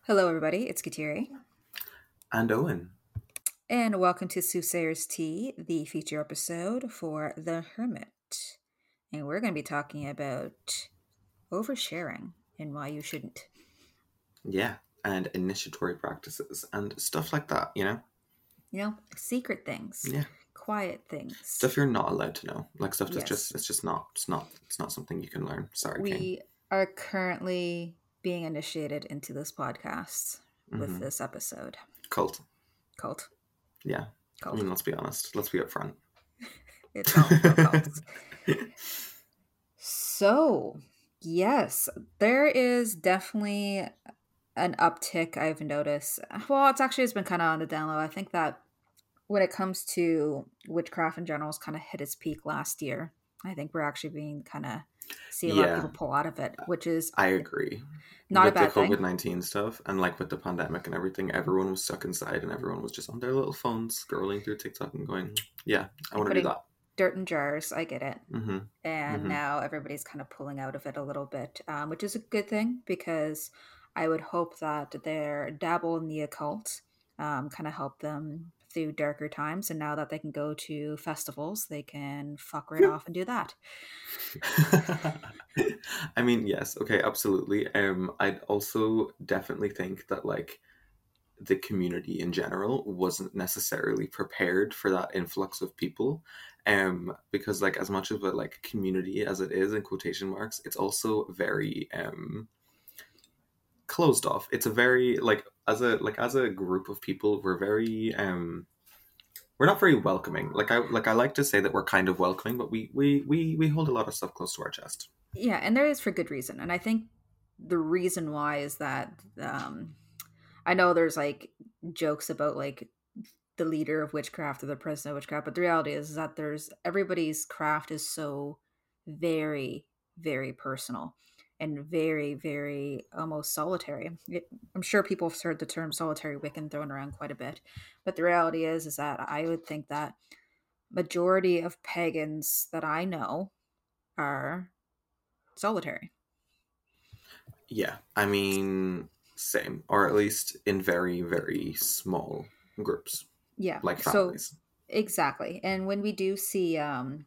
Hello, everybody. It's Kateri, And Owen. and welcome to Soothsayer's Tea, the feature episode for The Hermit. And we're going to be talking about oversharing and why you shouldn't. Yeah, and initiatory practices and stuff like that, you know? Secret things, Yeah. quiet things. Stuff you're not allowed to know. Like stuff that's Yes, it's not something you can learn. Sorry, Kane. we are currently being initiated into this podcast with Mm-hmm. this episode. Cult. Cult. Yeah. I Cult. mean, let's be honest. Let's be upfront. It's all about cults. So, yes, there is definitely an uptick I've noticed. Well, it's been kind of on the down low. I think that when it comes to witchcraft in general, it's kind of hit its peak last year. I think we're actually being kind of see a lot of Yeah, people pull out of it, which is I agree. not a With the bad thing. COVID-19 stuff and like with the pandemic and everything, everyone was stuck inside and everyone was just on their little phones scrolling through TikTok and going, yeah, I And want to do putting that. dirt in jars. I get it. Mm-hmm. And Mm-hmm. now everybody's kind of pulling out of it a little bit, which is a good thing because I would hope that their dabble in the occult kind of help them through darker times. And now that they can go to festivals, they can fuck right off and do that. I mean, yes, okay, absolutely. I'd also definitely think that like the community in general wasn't necessarily prepared for that influx of people. Because like as much of a like community as it is in quotation marks, it's also very closed off. It's a very like as a group of people, we're not very welcoming. Like I like to say that we're kind of welcoming, but we hold a lot of stuff close to our chest. Yeah, and there is for good reason. And I think the reason why is that I know there's like jokes about like the leader of witchcraft or the president of witchcraft, but the reality is that there's everybody's craft is so very, very personal and very, very almost solitary. I'm sure people have heard the term solitary Wiccan thrown around quite a bit, but the reality is that I would think that majority of pagans that I know are solitary. Yeah, I mean, same, or at least in very, very small groups, Yeah. like So families. exactly. And when we do see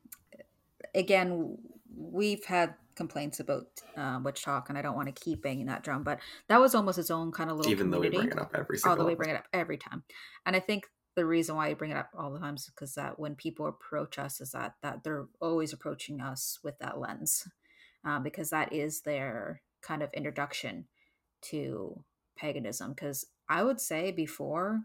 again, we've had complaints about witch talk, and I don't want to keep banging that drum, but that was almost its own kind of little Even though we bring community. it up every Although single we bring episode. it up every time, and I think the reason why I bring it up all the time is because that when people approach us, is that they're always approaching us with that lens, because that is their kind of introduction to paganism. Because I would say before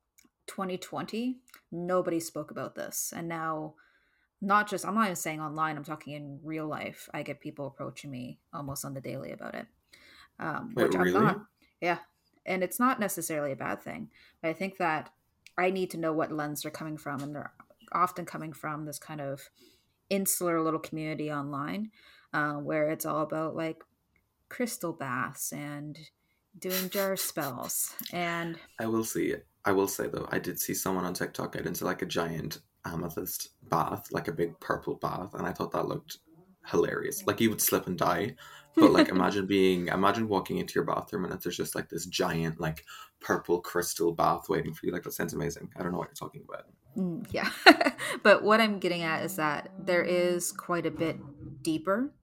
2020, nobody spoke about this, and now not just I'm not even saying online, I'm talking in real life. I get people approaching me almost on the daily about it, Wait, which I'm really? not. Yeah, and it's not necessarily a bad thing, but I think that I need to know what lens they're coming from, and they're often coming from this kind of insular little community online, where it's all about like crystal baths and doing jar spells and I will say though, I did see someone on TikTok get into like a giant amethyst bath, like a big purple bath, and I thought that looked hilarious. Like you would slip and die, but like imagine walking into your bathroom and there's just like this giant like purple crystal bath waiting for you. Like that sounds amazing. I don't know what you're talking about. Yeah. But what I'm getting at is that there is quite a bit deeper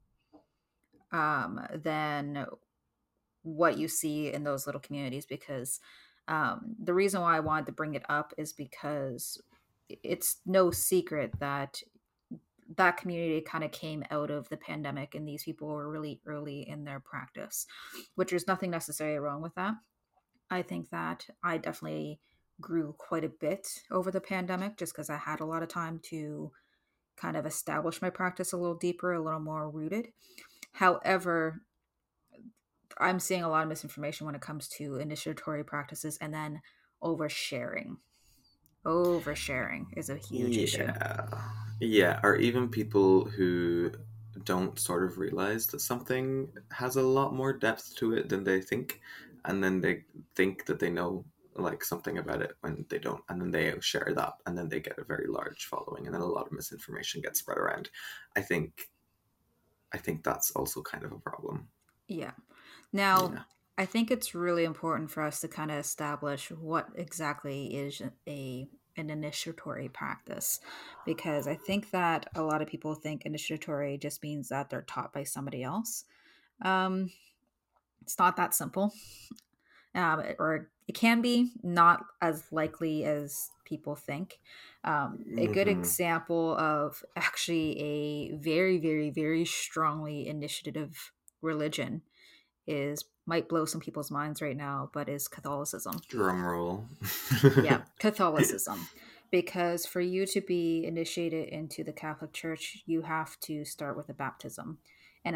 than what you see in those little communities because the reason why I wanted to bring it up is because it's no secret that that community kind of came out of the pandemic and these people were really early in their practice, which there's nothing necessarily wrong with that. I think that I definitely grew quite a bit over the pandemic just because I had a lot of time to kind of establish my practice a little deeper, a little more rooted. However, I'm seeing a lot of misinformation when it comes to initiatory practices and then oversharing. Oversharing is a huge issue. Yeah. Yeah, or even people who don't sort of realize that something has a lot more depth to it than they think, and then they think that they know like something about it when they don't, and then they share that, and then they get a very large following, and then a lot of misinformation gets spread around. I think I think that's also kind of a problem. Yeah. Now, Yeah. I think it's really important for us to kind of establish what exactly is a an initiatory practice, because I think that a lot of people think initiatory just means that they're taught by somebody else. Um, it's not that simple, or it can be not as likely as people think. A good Hmm. example of actually a very, very, very strongly initiative religion is might blow some people's minds right now, but is Catholicism. Drum roll. Yeah, Catholicism. Because for you to be initiated into the Catholic Church, you have to start with a baptism. And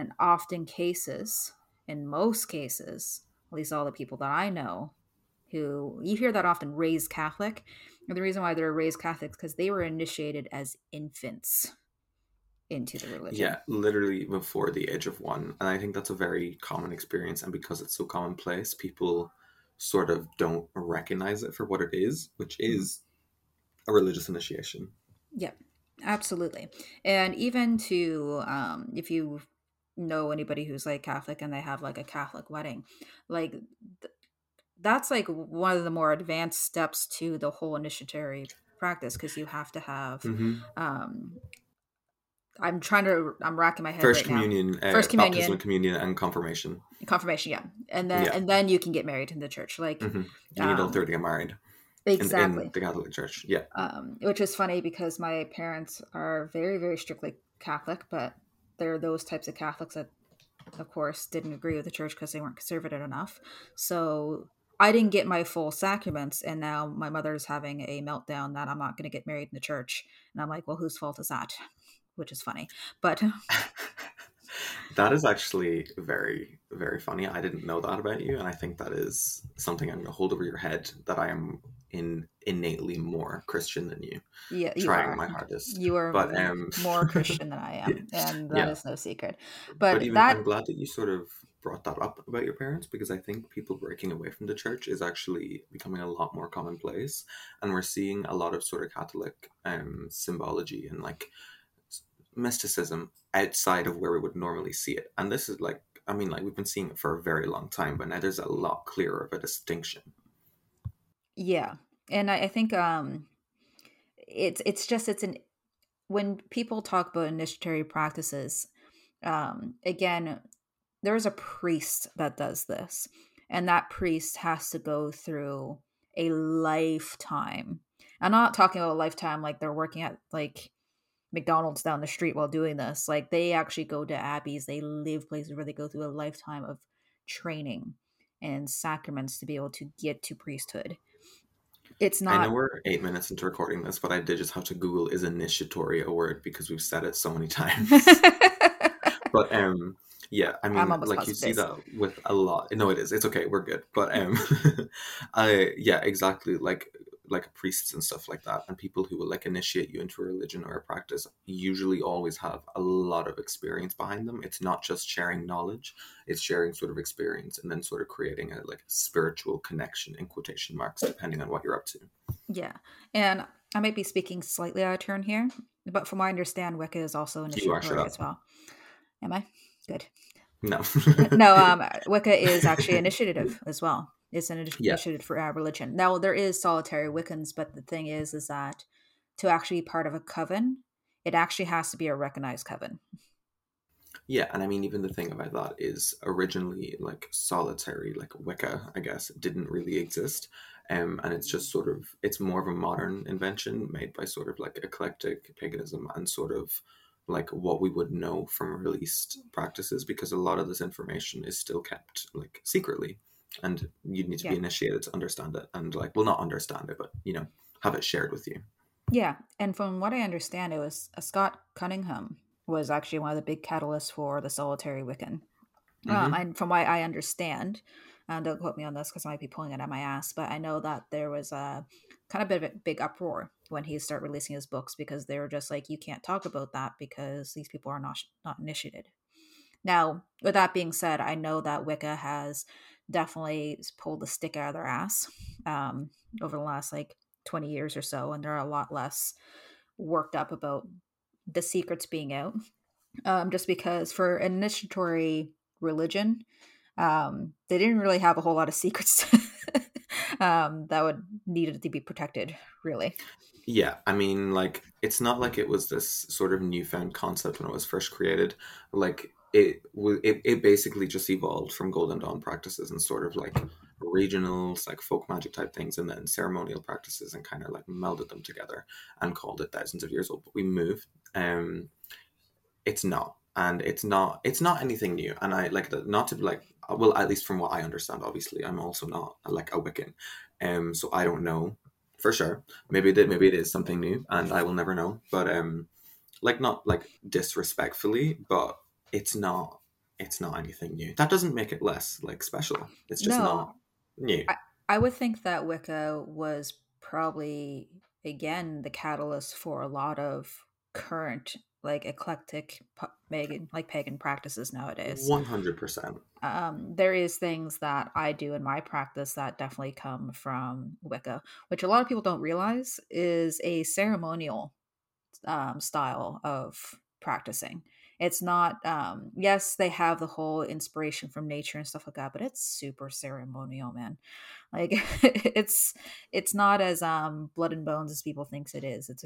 in most cases, at least all the people that I know, who you hear that often raised Catholic, and the reason why they're raised Catholic is because they were initiated as infants into the religion. Yeah, literally before the age of one. And I think that's a very common experience. And because it's so commonplace, people sort of don't recognize it for what it is, which Mhm. is a religious initiation. Yeah, absolutely. And even to, if you know anybody who's like Catholic and they have like a Catholic wedding, like that's like one of the more advanced steps to the whole initiatory practice, because you have to have, Hmm. um, I'm racking my head First right now. communion, First baptism, communion, communion, and confirmation. confirmation, yeah, Yeah. and then you can get married in the church, like, Hmm. You need all um, three to get married in exactly. the Catholic Church. Yeah. Which is funny because my parents are very, very strictly Catholic, but they're those types of Catholics that, of course, didn't agree with the church because they weren't conservative enough. So I didn't get my full sacraments, and now my mother's having a meltdown that I'm not going to get married in the church. And I'm like, well, whose fault is that? Which is funny. But That is actually very, very funny. I didn't know that about you, and I think that is something I'm going to hold over your head that I am innately more Christian than you, yeah, you trying are. my hardest. You are But more Christian than I am, and that yeah, is no secret. but But even I'm that, glad that you sort of brought that up about your parents because I think people breaking away from the church is actually becoming a lot more commonplace, and we're seeing a lot of sort of Catholic symbology and like mysticism outside of where we would normally see it. And this is like, I mean, like we've been seeing it for a very long time, but now there's a lot clearer of a distinction. yeah, and I think it's just it's an when people talk about initiatory practices, again, there's a priest that does this, and that priest has to go through a lifetime. I'm not talking about a lifetime like they're working at like McDonald's down the street while doing this. Like they actually go to abbeys, they live places where they go through a lifetime of training and sacraments to be able to get to priesthood. It's I know not. we're 8 minutes into recording this, but I did just have to Google is initiatory a word because we've said it so many times. But yeah, I I'm mean, almost like you positive it see is. that with a lot. No, it is. It's okay. We're good. But I yeah, exactly. Like priests and stuff like that, and people who will like initiate you into a religion or a practice usually always have a lot of experience behind them. It's not just sharing knowledge; it's sharing sort of experience and then sort of creating a like spiritual connection in quotation marks, depending on what you're up to. Yeah. And I might be speaking slightly out of turn here, but from what I understand, Wicca is also You are shut initiatory up. as well. Am I? Good. No. No, Wicca is actually initiative as well. It's an Yeah. initiative for religion. Now, there is solitary Wiccans, but the thing is that to actually be part of a coven, it actually has to be a recognized coven. Yeah, and I mean, even the thing about that is originally like solitary, like Wicca, I guess, didn't really exist. And it's just sort of, it's more of a modern invention made by sort of like eclectic paganism and sort of like what we would know from released practices because a lot of this information is still kept like secretly. And you need to be Yeah. initiated to understand it and like, well, not understand it, but have it shared with you. Yeah. And from what I understand, it was Scott Cunningham was actually one of the big catalysts for the solitary Wiccan. Hmm. And from what I understand, don't quote me on this because I might be pulling it out my ass, but I know that there was a kind of bit of a big uproar when he started releasing his books because they were just like, you can't talk about that because these people are not initiated. Now, with that being said, I know that Wicca has definitely pulled the stick out of their ass over the last like 20 years or so, and they're a lot less worked up about the secrets being out. Just because for initiatory religion, They didn't really have a whole lot of secrets that would needed to be protected, really. Yeah, I mean, like, it's not like it was this sort of newfound concept when it was first created. Like, it basically just evolved from Golden Dawn practices and sort of like regionals, like folk magic type things, and then ceremonial practices, and kind of like melded them together and called it thousands of years old. But we moved. It's not, and it's not anything new. And I like not to be like, well, at least from what I understand, obviously I'm also not like a Wiccan, so I don't know for sure. Maybe it is something new and I will never know, but like, not like disrespectfully, but it's not it's not anything new. That doesn't make it less like special. It's just No, not new. I, I would think that Wicca was probably, again, the catalyst for a lot of current, like eclectic pagan practices nowadays. 100%. There is things that I do in my practice that definitely come from Wicca, which a lot of people don't realize is a ceremonial style of practicing. It's not, yes, they have the whole inspiration from nature and stuff like that, but it's super ceremonial, man. Like it's not as blood and bones as people thinks it is.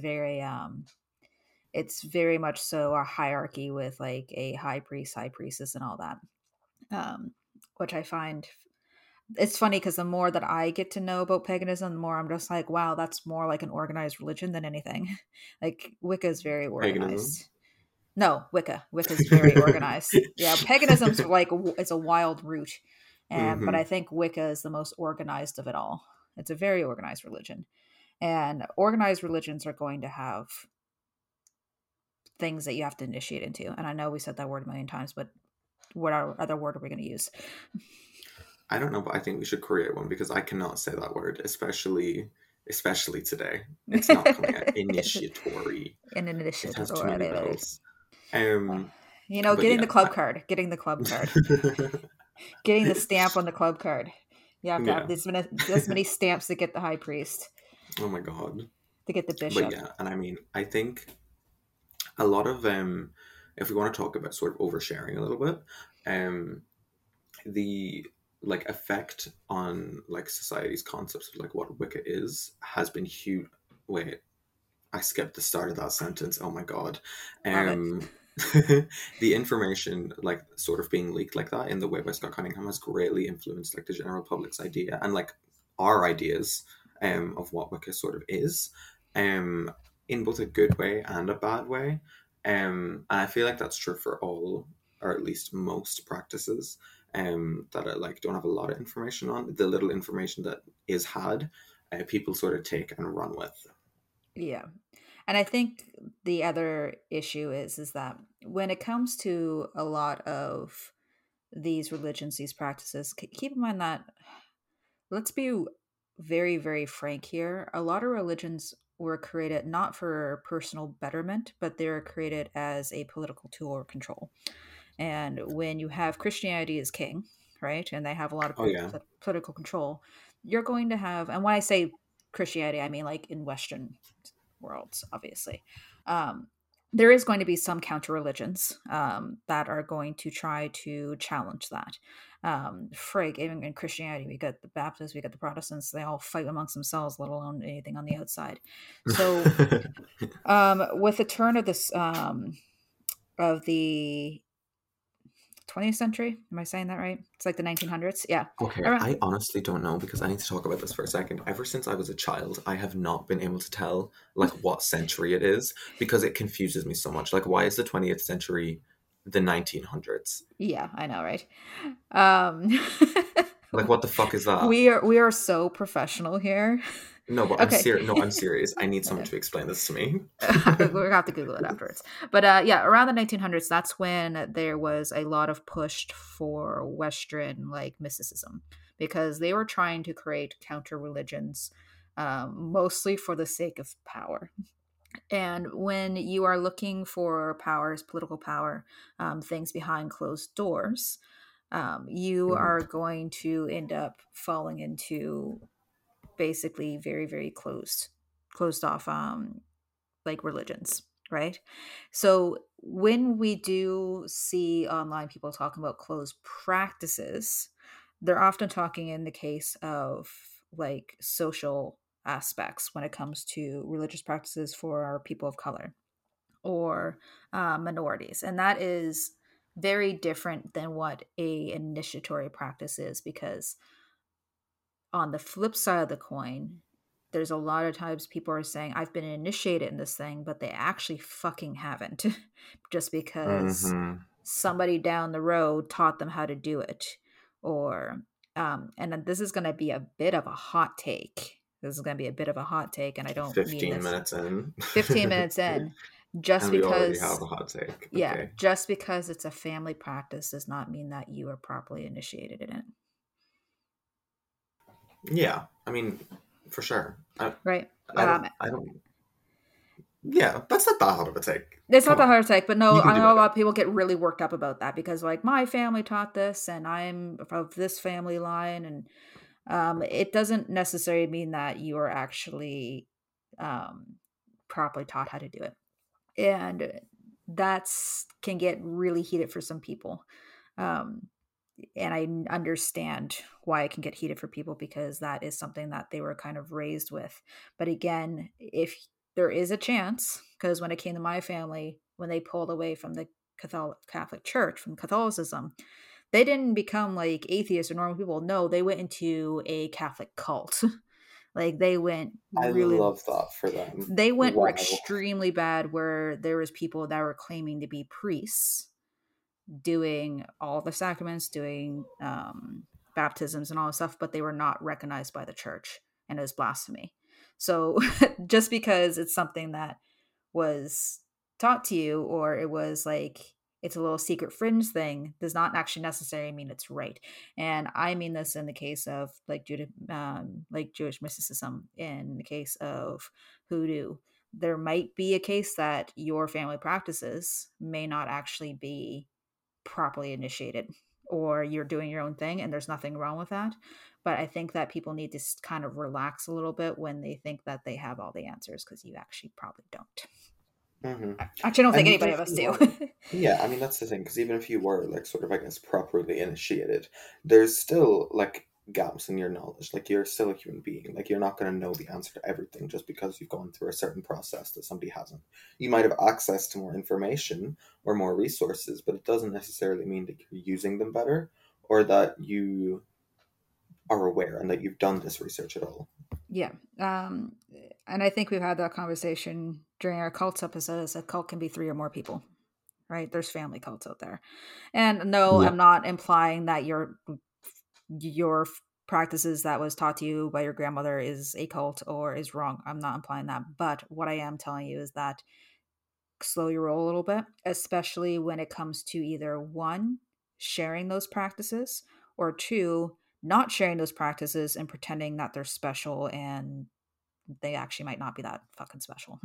It's very much so a hierarchy with like a high priest, high priestess, and all that. Um, which I find it's funny because the more that I get to know about paganism, the more I'm just like, wow, that's more like an organized religion than anything. Like Wicca is very Paganism. organized. No, Wicca is very organized. Yeah, paganism's like it's a wild root, but I Hmm. think Wicca is the most organized of it all. It's a very organized religion, and organized religions are going to have things that you have to initiate into. And I know we said that word a million times, but what other word are we going to use? I don't know, but I think we should create one because I cannot say that word, especially today. It's not coming out. Initiatory. An It initiative has or too many whatever. vowels. Um, but Getting the yeah, club card, getting the club card, getting the stamp on the club card. You have to have yeah. this many stamps to get the high priest, Oh my god. to get the But bishop. yeah, and I mean, I think a lot of if we want to talk about sort of oversharing a little bit, um, the like effect on like society's concepts of like what Wicca is has been huge. Wait, I skipped the start of that sentence. Oh my god. Love it. Um, the information like sort of being leaked like that in the way by Scott Cunningham has greatly influenced like the general public's idea and like our ideas of what Wicca sort of is, um, in both a good way and a bad way. And I feel like that's true for all, or at least most practices that I like don't have a lot of information on. The little information that is had, people sort of take and run with. Yeah. And I think the other issue is that when it comes to a lot of these religions, these practices, keep in mind that, let's be very, very frank here. A lot of religions were created not for personal betterment, but they were created as a political tool or control. And when you have Christianity as king, right, and they have a lot of Oh yeah. political control, you're going to have, and when I say Christianity, I mean like in Western worlds, obviously. Um, there is going to be some counter religions that are going to try to challenge that. Frig, even in Christianity, we got the Baptists, we got the Protestants, they all fight amongst themselves, let alone anything on the outside. So, with the turn of this, of the 20th century, am I saying that right? It's like the 1900s. Yeah. Okay, Around, I honestly don't know because I need to talk about this for a second. Ever since I was a child, I have not been able to tell like what century it is because it confuses me so much. Like, why is the 20th century the 1900s? yeah, I know, right? Um, Like, what the fuck is that? we are so professional here. No, but I'm Okay. serious. No, I'm serious. I need someone Okay. to explain this to me. We're gonna have to Google it afterwards. But yeah, around the 1900s, that's when there was a lot of push for Western like mysticism because they were trying to create counter religions, mostly for the sake of power. And when you are looking for powers, political power, things behind closed doors, you Mhm. are going to end up falling into basically very, very closed off like religions. right? So when we do see online people talking about closed practices, they're often talking in the case of like social aspects when it comes to religious practices for our people of color or minorities. And that is very different than what a initiatory practice is, because on the flip side of the coin, there's a lot of times people are saying, I've been initiated in this thing, but they actually fucking haven't, just because Mm-hmm. somebody down the road taught them how to do it. Or, and then this is going to be a bit of a hot take. This is going to be a bit of a hot take, and I don't mean 15 this minutes in. 15 minutes in, just And we already have because, a hot take. yeah, Okay. just because it's a family practice does not mean that you are properly initiated in it. Yeah. I mean, for sure. Right. I don't, I don't, yeah, that's not that hot of a take. It's not Come that on. hard to take, but no, You can I do know a better. lot of people get really worked up about that because, like, my family taught this, and I'm of this family line, and it doesn't necessarily mean that you are actually um, properly taught how to do it, and that's can get really heated for some people. Um, and I understand why it can get heated for people because that is something that they were kind of raised with. But again, if there is a chance, because when it came to my family, when they pulled away from the Catholic Church, from Catholicism, they didn't become like atheists or normal people. No, they went into a Catholic cult. Like they went I really, love that for them. they went Wow. extremely bad where there was people that were claiming to be priests doing all the sacraments, doing baptisms and all this stuff, but they were not recognized by the church, and it was blasphemy. So just because it's something that was taught to you, or it was like it's a little secret fringe thing, does not actually necessarily mean it's right. And I mean this in the case of like like Jewish mysticism, in the case of hoodoo. There might be a case that your family practices may not actually be properly initiated, or you're doing your own thing and there's nothing wrong with that. But I think that people need to kind of relax a little bit when they think that they have all the answers, because you actually probably don't. Hmm. Actually, I don't think And even anybody of if us you do. were, yeah, I mean, that's the thing, because even if you were, like, sort of, I guess, properly initiated, there's still, like, gaps in your knowledge. Like, you're still a human being. Like, you're not going to know the answer to everything just because you've gone through a certain process that somebody hasn't. You might have access to more information or more resources, but it doesn't necessarily mean that you're using them better or that you are aware and that you've done this research at all. Yeah. And I think we've had that conversation during our cults episode. Is a cult can be three or more people, right? There's family cults out there. And no, Yeah. I'm not implying that your practices that was taught to you by your grandmother is a cult or is wrong. I'm not implying that. But what I am telling you is that slow your roll a little bit, especially when it comes to either one, sharing those practices, or two, not sharing those practices and pretending that they're special and they actually might not be that fucking special.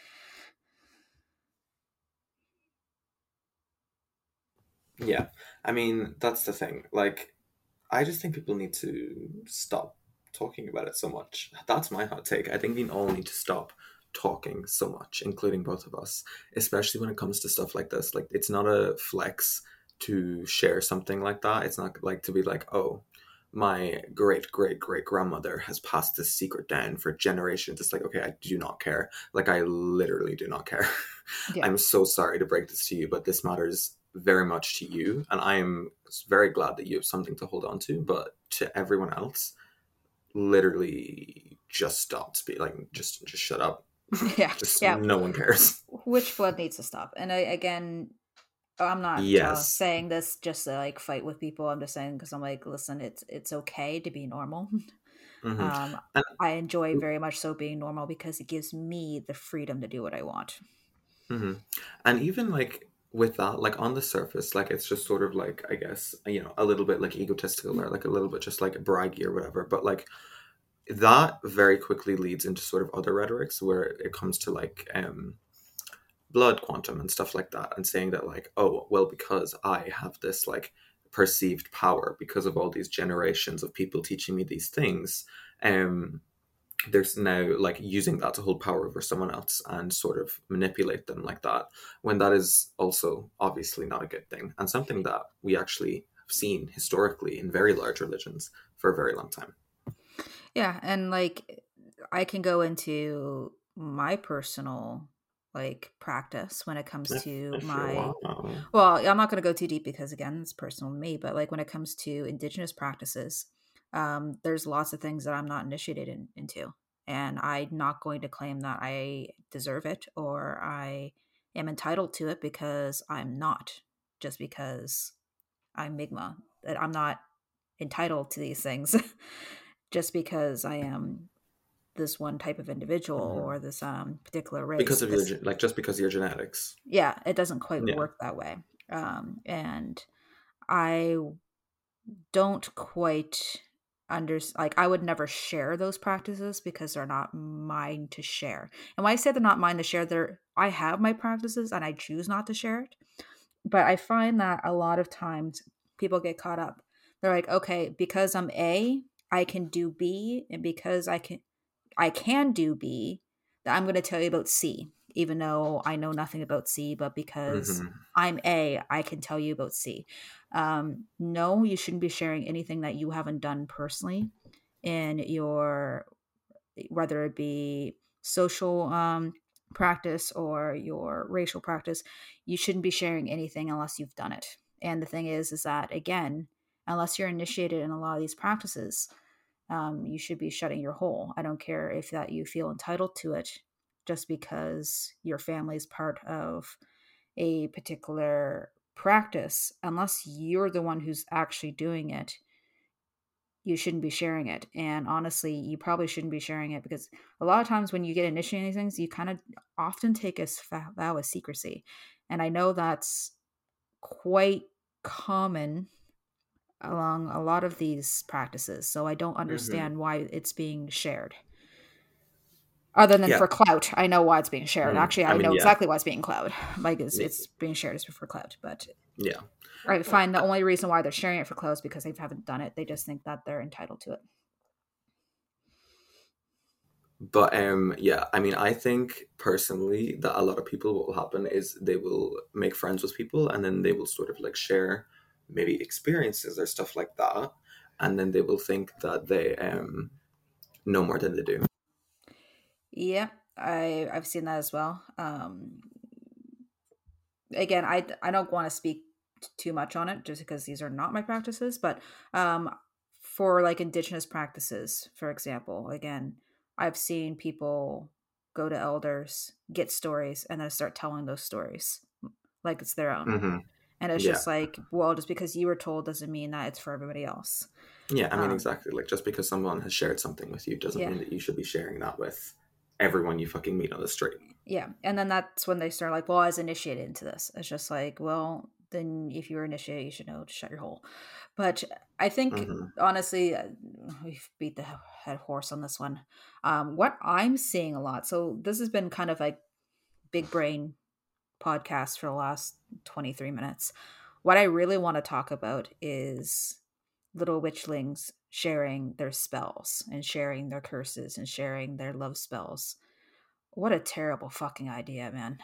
Yeah. I mean, that's the thing. Like, I just think people need to stop talking about it so much. That's my hot take. I think we all need to stop talking so much, including both of us, especially when it comes to stuff like this. Like, it's not a flex to share something like that. It's not like to be like, oh, my great great great grandmother has passed this secret down for generations. It's like, okay, I do not care. Like, I literally do not care. Yeah. I'm so sorry to break this to you, but this matters very much to you, and I am very glad that you have something to hold on to. But to everyone else, literally, just stop speaking. Like, just shut up. Yeah. Just Yeah. no one cares. Which blood needs to stop. And again, I'm not Yes. saying this just to like fight with people. I'm just saying because I'm like, listen, it's okay to be normal. Hmm. Um, And I enjoy very much so being normal because it gives me the freedom to do what I want. hmm. And even like with that, like on the surface, like it's just sort of like, I guess, a little bit like egotistical or like a little bit just like braggy or whatever. But like that very quickly leads into sort of other rhetorics where it comes to like blood quantum and stuff like that, and saying that like, oh well, because I have this like perceived power because of all these generations of people teaching me these things, um there's now like using that to hold power over someone else and sort of manipulate them like that, when that is also obviously not a good thing, and something that we actually have seen historically in very large religions for a very long time. Yeah, and like I can go into my personal like practice when it comes to If you my, want. well, I'm not going to go too deep because again, it's personal to me, but like when it comes to indigenous practices, there's lots of things that I'm not initiated into, and I'm not going to claim that I deserve it or I am entitled to it because I'm not, just because I'm Mi'kmaq, that I'm not entitled to these things just because I am this one type of individual Mhm. or this particular race. Because of your This, like just because of your genetics. yeah, it doesn't quite Yeah. work that way. And I don't quite like I would never share those practices because they're not mine to share. And when I say they're not mine to share, they're I have my practices and I choose not to share it. But I find that a lot of times people get caught up. They're like, okay, because I'm A, I can do B, and because I can do B, that I'm going to tell you about C, even though I know nothing about C, but because Hmm. I'm A, I can tell you about C. No, you shouldn't be sharing anything that you haven't done personally in your, whether it be social practice or your racial practice. You shouldn't be sharing anything unless you've done it. And the thing is that again, unless you're initiated in a lot of these practices, you should be shutting your hole. I don't care if that you feel entitled to it just because your family is part of a particular practice. Unless you're the one who's actually doing it, you shouldn't be sharing it. And honestly, you probably shouldn't be sharing it because a lot of times when you get initiated these things, you kind of often take a vow of secrecy. And I know that's quite common along a lot of these practices. So I don't Hmm. understand why it's being shared. Other than Yeah. for clout, I know why it's being shared. Mm. Actually, I I mean, know yeah. exactly why it's being clout. Like Y- it's being shared is for clout. But yeah. I find the only reason why they're sharing it for clout is because they haven't done it. They just think that they're entitled to it. But yeah, I mean I think personally that a lot of people, what will happen is they will make friends with people and then they will sort of like share maybe experiences or stuff like that, and then they will think that they know more than they do. Yeah, I've seen that as well. Again, I don't want to speak too much on it just because these are not my practices, but um, for like indigenous practices, for example, again, I've seen people go to elders, get stories, and then start telling those stories like it's their own. Hmm. And it's Yeah. just like, well, just because you were told doesn't mean that it's for everybody else. Yeah, I mean Um, exactly. Like just because someone has shared something with you doesn't yeah, mean that you should be sharing that with everyone you fucking meet on the street. yeah. And then that's when they start like, well, I was initiated into this. It's just like, well, then if you were initiated, you should know to shut your hole. But I think Hmm. honestly, we've beat the head horse on this one. What I'm seeing a lot, so this has been kind of like big brain podcast for the last 23 minutes. What I really want to talk about is little witchlings sharing their spells and sharing their curses and sharing their love spells. What a terrible fucking idea, man.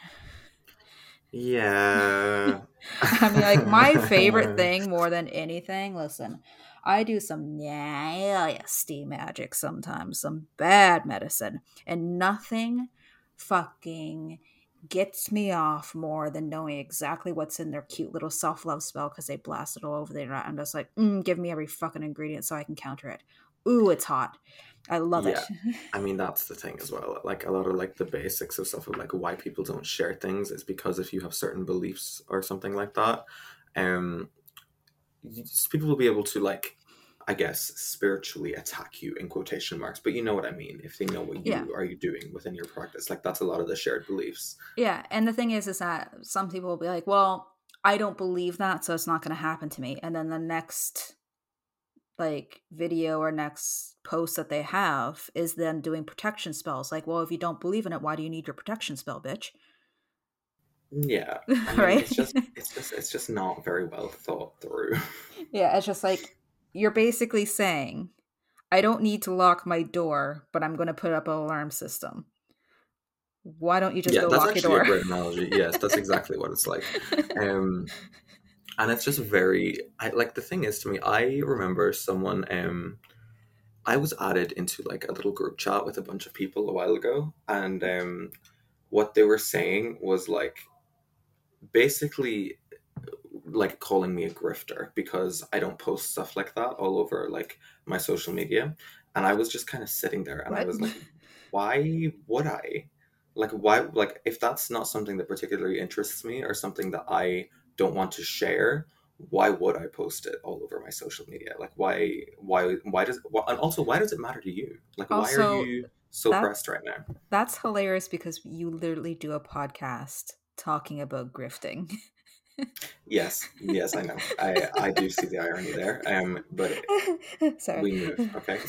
Yeah. I mean, like my favorite thing more than anything, listen, I do some nasty magic sometimes, some bad medicine, and nothing fucking gets me off more than knowing exactly what's in their cute little self love spell because they blast it all over the internet. I'm just like, give me every fucking ingredient so I can counter it. Ooh, it's hot. I love Yeah. it. I mean that's the thing as well. Like a lot of like the basics of stuff of like why people don't share things is because if you have certain beliefs or something like that, um people will be able to like I guess spiritually attack you in quotation marks, but you know what I mean if they know what Yeah. you are you doing within your practice. Like that's a lot of the shared beliefs. Yeah, and the thing is that some people will be like, "Well, I don't believe that, so it's not going to happen to me." And then the next like video or next post that they have is them doing protection spells. Like, well, if you don't believe in it, why do you need your protection spell, bitch? Yeah. I mean Right? it's just not very well thought through. Yeah, it's just like you're basically saying, I don't need to lock my door, but I'm going to put up an alarm system. Why don't you just Yeah, go that's lock your actually a door? great analogy. Yes, that's exactly what it's like. Um, and it's just very, I like the thing is to me, I remember someone, I was added into like a little group chat with a bunch of people a while ago, and what they were saying was like basically like calling me a grifter because I don't post stuff like that all over like my social media. And I was just kind of sitting there and I What? was like, why would I? Like, why? Like, if that's not something that particularly interests me or something that I don't want to share, why would I post it all over my social media? Like, why does, and also, why does it matter to you? Like, why are Also, you so that's pressed right now? that's hilarious because you literally do a podcast talking about grifting. Yes, yes, I know. I do see the irony there. But Sorry. we move, okay?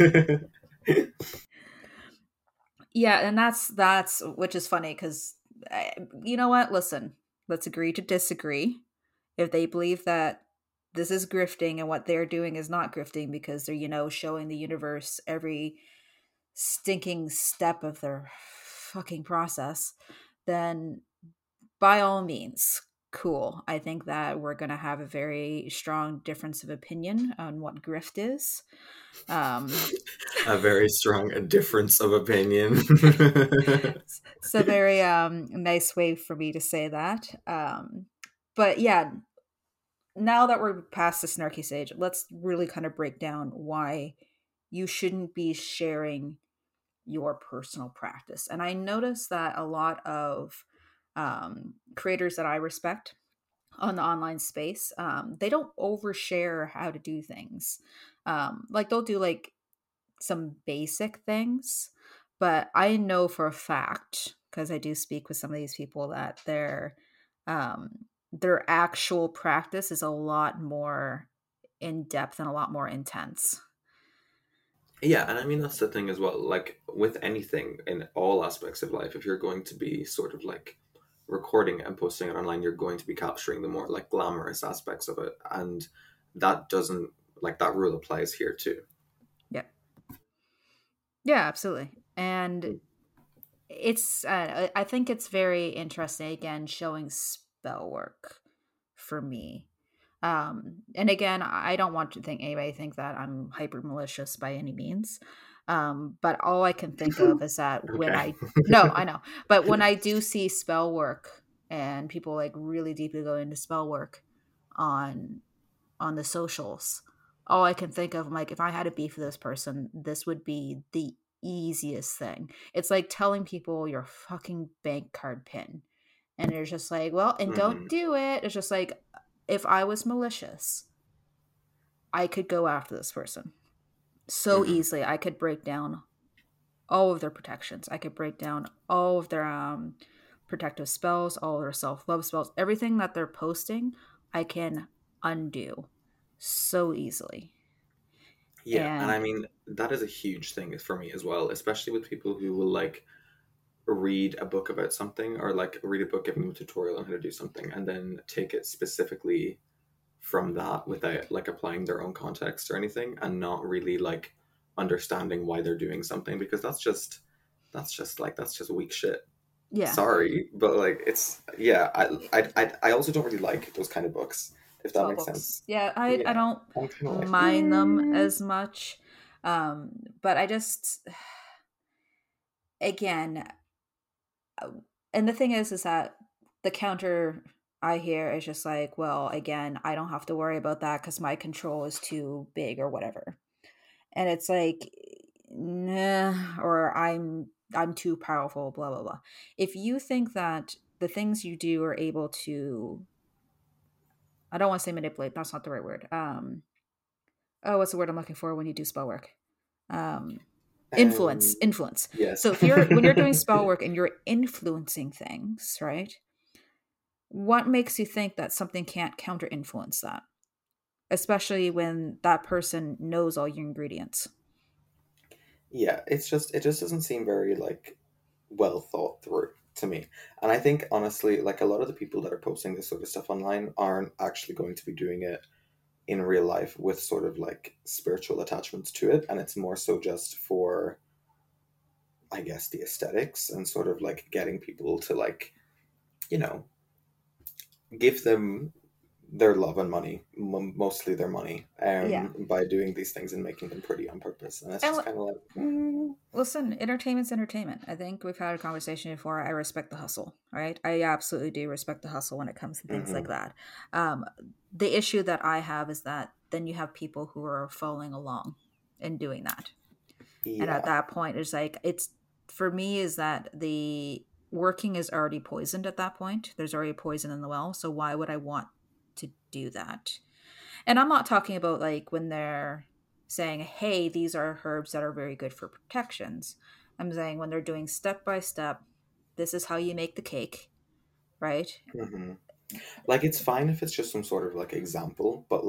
Yeah, and that's which is funny because you know what? Listen, let's agree to disagree. If they believe that this is grifting and what they're doing is not grifting because they're showing the universe every stinking step of their fucking process, then by all means, cool. I think that we're going to have a very strong difference of opinion on what grift is. Um, A very strong difference of opinion. it's a very nice way for me to say that. But yeah, now that we're past the snarky stage, let's really kind of break down why you shouldn't be sharing your personal practice. And I notice that a lot of creators that I respect on the online space, they don't overshare how to do things. Like they'll do like some basic things, but I know for a fact because I do speak with some of these people that their actual practice is a lot more in depth and a lot more intense. Yeah, and I mean that's the thing as well. Like with anything in all aspects of life, if you're going to be sort of like recording and posting it online, you're going to be capturing the more like glamorous aspects of it, and that doesn't like that rule applies here too. Yeah, yeah, absolutely. And I think it's very interesting again showing spell work for me. And again, I don't want to think anybody think that I'm hyper malicious by any means. But all I can think of is that when Okay. I no, I know, but when I do see spell work and people like really deeply go into spell work on the socials, all I can think of, I'm like, if I had a beef with this person, this would be the easiest thing. It's like telling people your fucking bank card pin. And they're just like, well, and don't Hmm. do it. It's just like, if I was malicious, I could go after this person so Hmm. easily. I could break down all of their protections. I could break down all of their protective spells, all their self love spells, everything that they're posting. I can undo so easily. Yeah, and I And mean that is a huge thing for me as well, especially with people who will like read a book about something or like read a book giving them a tutorial on how to do something and then take it specifically from that without like applying their own context or anything and not really like understanding why they're doing something because that's just weak shit. yeah, Sorry, but like it's yeah, I also don't really like those kind of books, if that spell makes books. sense. Yeah, I Yeah. don't I'm kind of like, mind them as much. But I just, again, and the thing is that the counter I hear is just like, well, again, I don't have to worry about that because my control is too big or whatever. And it's like, nah, or I'm too powerful, blah blah blah. If you think that the things you do are able to, I don't want to say manipulate, that's not the right word. Oh, what's the word I'm looking for when you do spell work? Um, influence, um influence. yes. So if you're when you're doing spell work and you're influencing things, right? What makes you think that something can't counter influence that? Especially when that person knows all your ingredients. Yeah, it just doesn't seem very like well thought through to me. And I think honestly, like a lot of the people that are posting this sort of stuff online aren't actually going to be doing it in real life with sort of like spiritual attachments to it, and it's more so just for, I guess, the aesthetics and sort of like getting people to like, you know, give them their love and money, mostly their money, Yeah. by doing these things and making them pretty on purpose. And it's And just kind of like, mm, listen, entertainment's entertainment. I think we've had a conversation before. I respect the hustle, right? I absolutely do respect the hustle when it comes to things like mm-hmm, that. Um, the issue that I have is that then you have people who are following along and doing that. And at yeah, that point, it's like, it's for me, is that the working is already poisoned at that point. There's already poison in the well. So why would I want to do that? And I'm not talking about like when they're saying, hey, these are herbs that are very good for protections. I'm saying when they're doing step by step, this is how you make the cake, right? hmm, like it's fine if it's just some sort of like example, but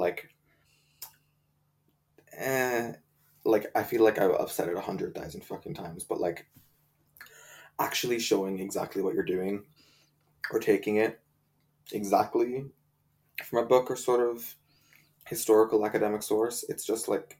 eh, like I feel like I've said it 100,000 fucking times, but like actually showing exactly what you're doing or taking it exactly from a book or sort of historical academic source, it's just like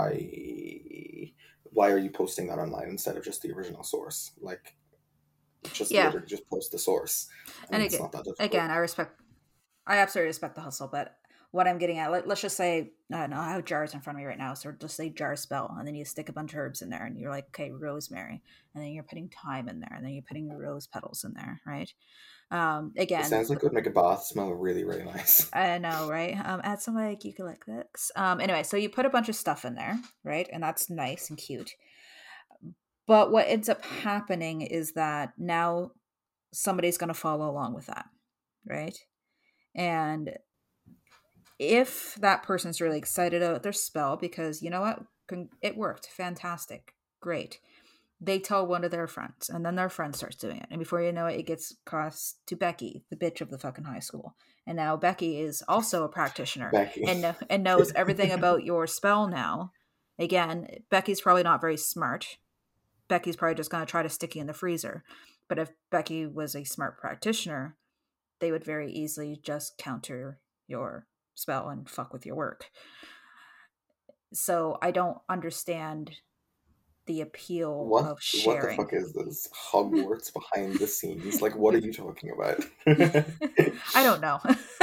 why are you posting that online instead of just the original source? Like just Yeah. literally just post the source. I And mean, it's not that again, difficult. I absolutely respect the hustle, but what I'm getting at, let's just say, I don't know, I have jars in front of me right now. So just say jar spell, and then you stick a bunch of herbs in there, and you're like, okay, rosemary. And then you're putting thyme in there, and then you're putting rose petals in there, right? It Again, sounds like it would make a bath smell really, really nice. I know, right? Add some like eucalyptus. Anyway, so you put a bunch of stuff in there, right? And that's nice and cute. But what ends up happening is that now somebody's going to follow along with that, right? And if that person's really excited about their spell because you know what, it worked, fantastic, great, they tell one of their friends, and then their friend starts doing it, and before you know it, it gets across to Becky, the bitch of the fucking high school, and now Becky is also a practitioner Becky. and knows everything about your spell now. Again, Becky's probably not very smart. Becky's probably just going to try to stick you in the freezer. But if Becky was a smart practitioner, they would very easily just counter your spell and fuck with your work. So I don't understand the appeal of What the sharing. fuck is this? Hogwarts behind the scenes? Like what are you talking about? I don't know.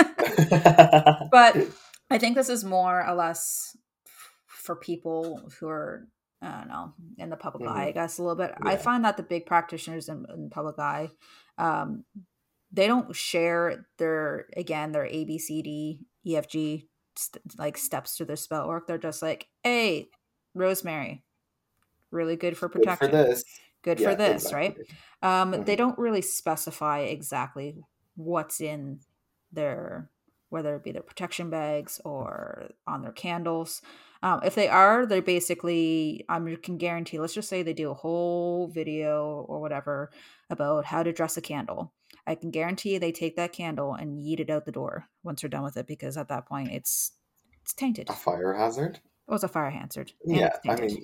But I think this is more or less for people who are, I don't know, in the public eye, I Mhm. guess, a little bit. I Yeah. find that the big practitioners in public eye, um, they don't share their, again, their ABCD EFG like steps to their spell work. They're just like, hey, rosemary, really good for Good for protection, this. good for Yeah, this, exactly. right? They Hmm. don't really specify exactly what's in their, whether it be their protection bags or on their candles. If they are, they're basically, I can guarantee, let's just say they do a whole video or whatever about how to dress a candle. I can guarantee they take that candle and yeet it out the door once they're done with it, because at that point it's tainted. A fire hazard? It was a fire hazard and Yeah, it's I tainted. mean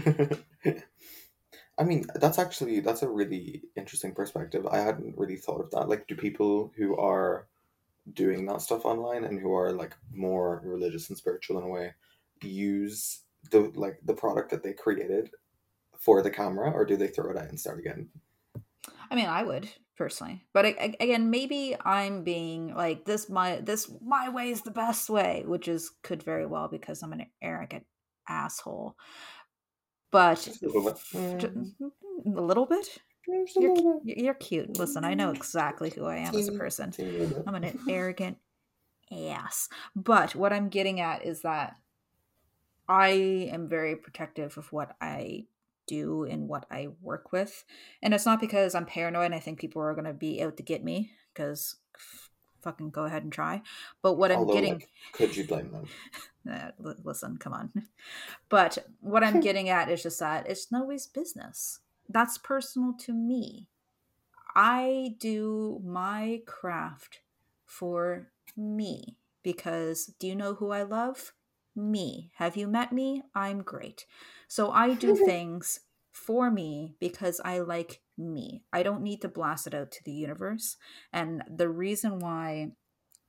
I mean, that's a really interesting perspective. I hadn't really thought of that. Like, do people who are doing that stuff online and who are like more religious and spiritual in a way use the product that they created for the camera, or do they throw it out and start again? I mean, I would personally, but again, maybe I'm being like this my way is the best way, which is could very well because I'm an arrogant asshole. But Just a little bit. Mm, a little bit. just a You're little bit. you're cute. Listen, I know Mm, exactly who I am as a teeny, person. teeny little I'm an bit. arrogant ass. But what I'm getting at is that I am very protective of what I do and what I work with. And it's not because I'm paranoid and I think people are going to be out to get me, because fucking go ahead and try. But what I'm Although, getting, like, could you blame them? listen, come on. But what I'm getting at is just that it's nobody's business. That's personal to me. I do my craft for me because do you know who I love? Me. Have you met me? I'm great. So I do things for me because I like me. I don't need to blast it out to the universe. And the reason why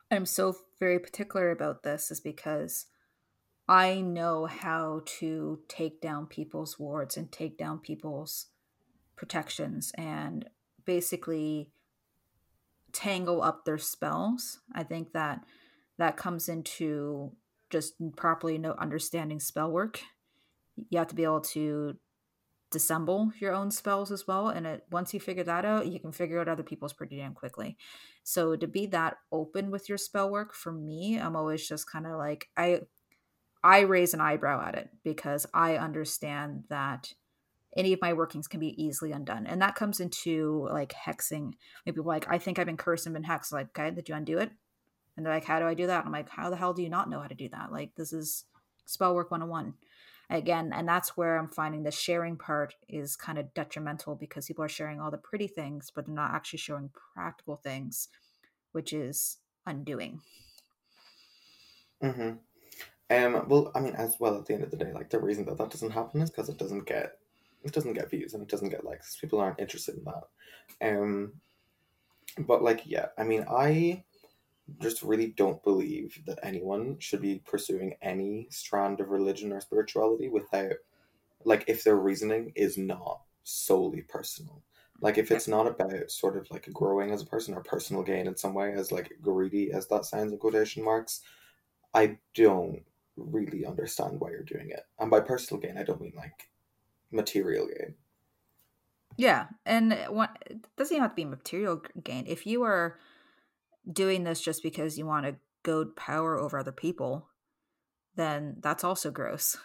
I'm so very particular about this is because I know how to take down people's wards and take down people's protections and basically tangle up their spells. I think that that comes into just properly know understanding spell work. You have to be able to dissemble your own spells as well, and once you figure that out, you can figure out other people's pretty damn quickly. So to be that open with your spell work, for me, I'm always just kind of like I raise an eyebrow at it because I understand that any of my workings can be easily undone. And that comes into like hexing. Maybe people are like, I think I've been cursed and been hexed. Like, okay, did you undo it? And they're like, how do I do that? I'm like, how the hell do you not know how to do that? Like, this is spell work 101. Again, and that's where I'm finding the sharing part is kind of detrimental because people are sharing all the pretty things, but they're not actually showing practical things, which is undoing. Mm-hmm. Well, I mean, as well, at the end of the day, like the reason that that doesn't happen is because it doesn't get views and it doesn't get likes. People aren't interested in that. Um, but like, yeah, I mean, I just really don't believe that anyone should be pursuing any strand of religion or spirituality without, like, if their reasoning is not solely personal. Like, if Yeah. it's not about sort of like growing as a person or personal gain in some way, as like greedy as that sounds in quotation marks, I don't really understand why you're doing it. And by personal gain, I don't mean like material gain. Yeah. And it doesn't even have to be material gain. If you are doing this just because you want to goad power over other people, then that's also gross.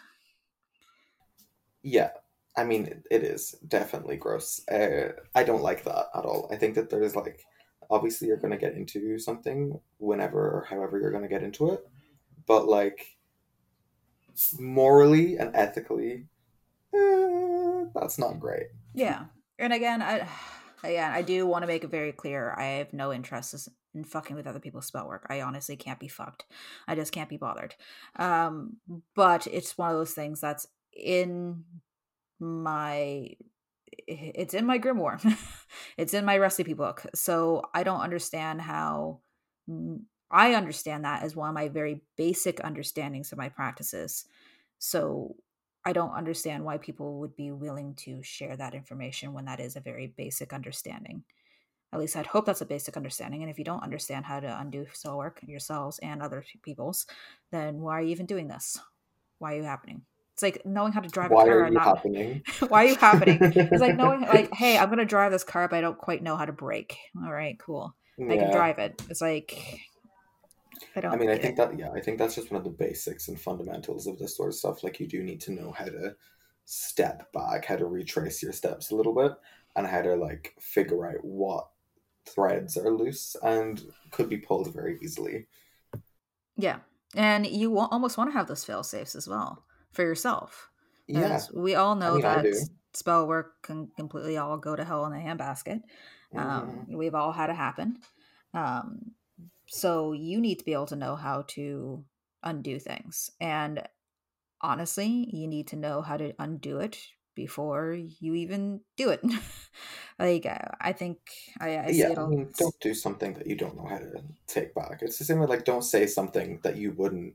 Yeah, I mean, it is definitely gross. I don't like that at all. I think that there's like, obviously, you're going to get into something whenever or however you're going to get into it, but like, morally and ethically, that's not great. Yeah. And again, I do want to make it very clear. I have no interest in fucking with other people's spell work. I honestly can't be fucked. I just can't be bothered. Um, but it's one of those things that's in my it's in my grimoire. It's in my recipe book. So I don't understand how I understand that as one of my very basic understandings of my practices. So I don't understand why people would be willing to share that information when that is a very basic understanding. At least I'd hope that's a basic understanding. And if you don't understand how to undo spell work yourselves and other people's, then why are you even doing this? Why are you happening? It's like knowing how to drive a Why are car and you not happening? why are you happening? It's like knowing like, hey, I'm gonna drive this car, but I don't quite know how to brake. All right, cool. I can Yeah. drive it. It's like I I don't mean, I get think it. that, yeah, I think that's just one of the basics and fundamentals of this sort of stuff. Like, you do need to know how to step back, how to retrace your steps a little bit, and how to, like, figure out what threads are loose and could be pulled very easily. Yeah. And you almost want to have those fail safes as well for yourself. Yeah, Because we all I know mean, I that do. spell work can completely all go to hell in a handbasket. Hmm. We've all had it happen. Um, so you need to be able to know how to undo things. And honestly, you need to know how to undo it before you even do it. Like, I think I see Yeah, it I all. mean, don't do something that you don't know how to take back. It's the same way, like, don't say something that you wouldn't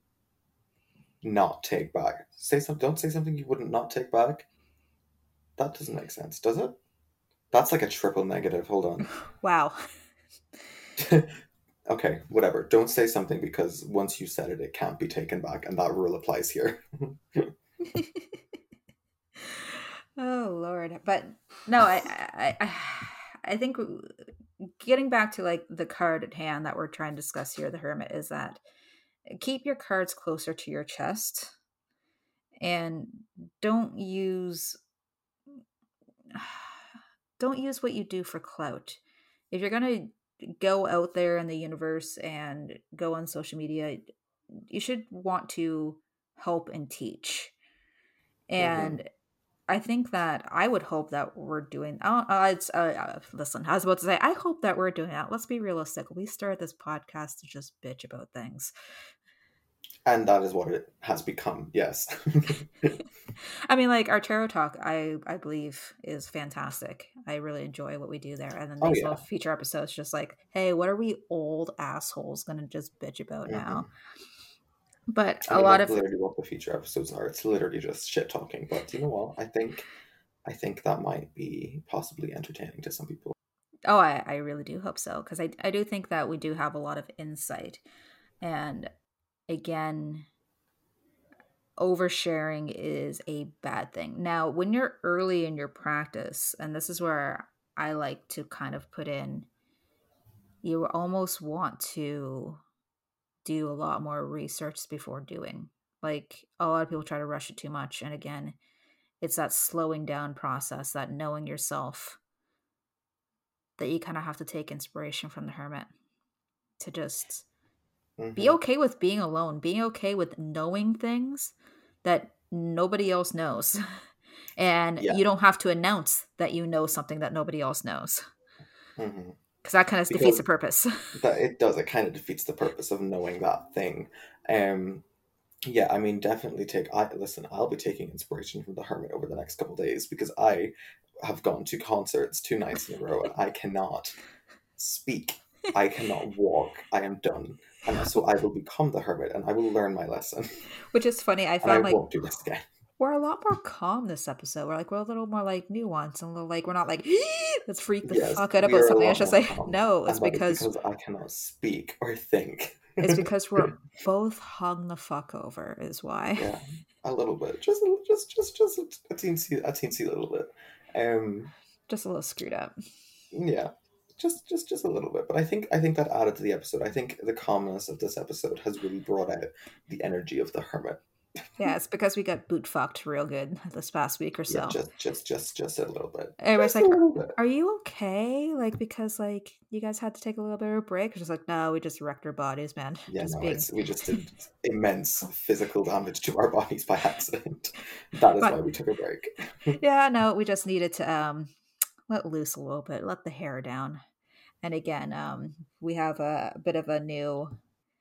not take back. Don't say something you wouldn't not take back. That doesn't make sense, does it? That's like a triple negative. Hold on. Wow. Okay, whatever. Don't say something because once you said it, it can't be taken back, and that rule applies here. Oh Lord, but no, I think getting back to like the card at hand that we're trying to discuss here, the Hermit, is that keep your cards closer to your chest and don't use don't use what you do for clout. If you're gonna go out there in the universe and go on social media, you should want to help and teach. Hmm. And I think that I would hope that we're doing. Listen, I was about to say, I hope that we're doing that. Let's be realistic. We started this podcast to just bitch about things. And that is what it has become, yes. I mean, like our tarot talk, I believe is fantastic. I really enjoy what we do there, and then Oh these little yeah. feature episodes, just like, hey, what are we old assholes gonna just bitch about now? Hmm. But I a mean, lot that's of literally what the feature episodes are. It's literally just shit talking. But you know what? I think that might be possibly entertaining to some people. oh, I really do hope so because I do think that we do have a lot of insight, and again, oversharing is a bad thing. Now, when you're early in your practice, and this is where I like to kind of put in, you almost want to do a lot more research before doing. Like a lot of people try to rush it too much. And again, it's that slowing down process, that knowing yourself, that you kind of have to take inspiration from the hermit to just be Hmm. okay with being alone, being okay with knowing things that nobody else knows. And Yeah. you don't have to announce that you know something that nobody else knows Hmm. because that kind of defeats the Because purpose. that it does. It kind of defeats the purpose of knowing that thing. Um, yeah, I mean, definitely take. I listen. I'll be taking inspiration from the hermit over the next couple of days because I have gone to concerts 2 nights in a row and I cannot speak. I cannot walk. I am done. And so I will become the hermit and I will learn my lesson. Which is funny. I And I found like won't do this again. we're a lot more calm this episode. We're a little more like nuanced and a little like we're not like let's freak the Yes, fuck out we about are a something. It's lot just more like calm. no, And that is because I cannot speak or think. it's because we're both hung the fuck over is why. Yeah, a little bit. Just a teensy little bit. Um, Just a little screwed up. yeah, just a little bit. But I think that added to the episode. I think the calmness of this episode has really brought out the energy of the hermit. Yeah, it's because we got boot fucked real good this past week or Yeah, so. just a little bit. Everybody's Just a like, little bit. Are you okay? Like, because, like, you guys had to take a little bit of a break? Just like, no, we just wrecked our bodies, man. Yeah, Just no, being. it's we just did immense physical damage to our bodies by accident. That is why But, we took a break. yeah, no, we just needed to let loose a little bit, let the hair down. And again, we have a bit of a new,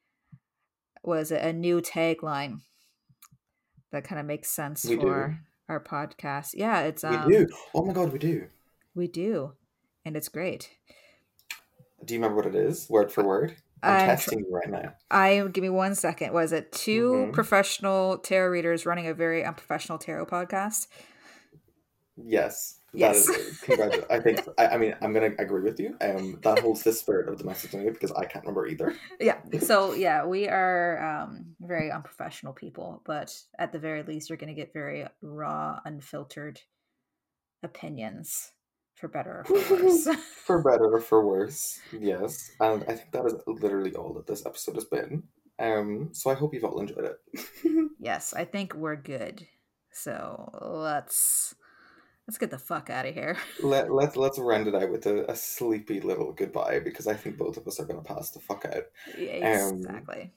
was it a new tagline that kind of makes sense We do. for our podcast. Yeah, it's, We do. Oh my god, we do. we do. And it's great. Do you remember what it is? Word for word? I'm I'm testing you right now. give me 1 second. Was it two Hmm. professional tarot readers running a very unprofessional tarot podcast? Yes, that Yes. is congratulations. I think I mean I'm gonna agree with you. That holds the spirit of the message anyway because I can't remember either. Yeah. So yeah, we are very unprofessional people, but at the very least, you're going to get very raw, unfiltered opinions, for better or for worse. For better or for worse, yes. And I think that is literally all that this episode has been. So I hope you've all enjoyed it. Yes, I think we're good. So let's get the fuck out of here. Let's round it out with a sleepy little goodbye because I think both of us are gonna pass the fuck out. Yeah, Um, exactly.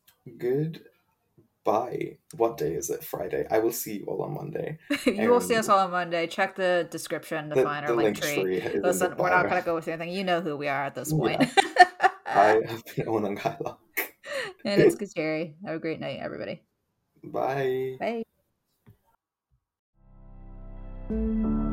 Goodbye. What day is it? Friday. I will see you all on Monday. You will see us Um, all on Monday. Check the description to find our the link link tree. tree is in the Listen, we're not bio. going to go with anything. You know who we are at this point. Yeah, I have been Owen Kyla. And it's Kacheri. Have a great night, everybody. Bye. Bye.